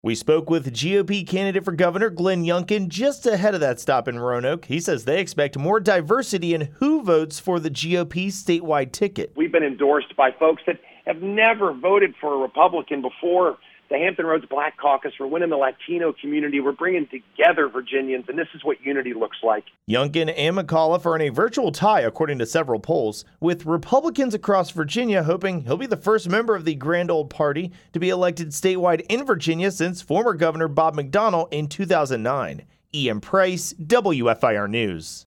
We spoke with GOP candidate for governor Glenn Youngkin just ahead of that stop in Roanoke. He says they expect more diversity in who votes for the GOP statewide ticket. We've been endorsed by folks that have never voted for a Republican before. The Hampton Roads Black Caucus, we're winning the Latino community. We're bringing together Virginians, and this is what unity looks like. Youngkin and McAuliffe are in a virtual tie, according to several polls, with Republicans across Virginia hoping he'll be the first member of the Grand Old Party to be elected statewide in Virginia since former Governor Bob McDonnell in 2009. Ian Price, WFIR News.